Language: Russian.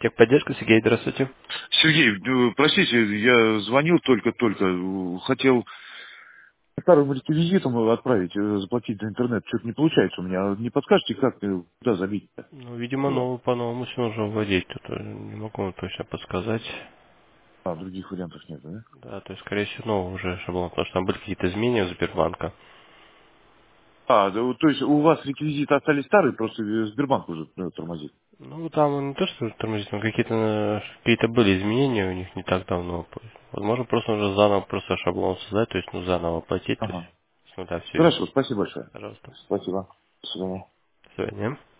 Техподдержка, Сергей, здравствуйте. Сергей, простите, я звонил только-только. Хотел старым реквизитом отправить, заплатить за интернет. Что-то не получается у меня. Не подскажете, как куда забить-то Ну, видимо, его? новый по-новому все нужно вводить. Тут не могу вам точно подсказать. А, других вариантов нет, да? Да, то есть, скорее всего, новый уже шаблон, потому что там были какие-то изменения у Сбербанка. А, да, то есть у вас реквизиты остались старые, просто Сбербанк уже тормозит. Ну, там не то, что тормозит, но какие-то были изменения у них не так давно. Возможно, просто нужно заново просто шаблон создать, то есть, ну, заново оплатить, то есть, Ага. с нуля все Хорошо, изменить. спасибо большое. Пожалуйста. Спасибо. До свидания. До свидания.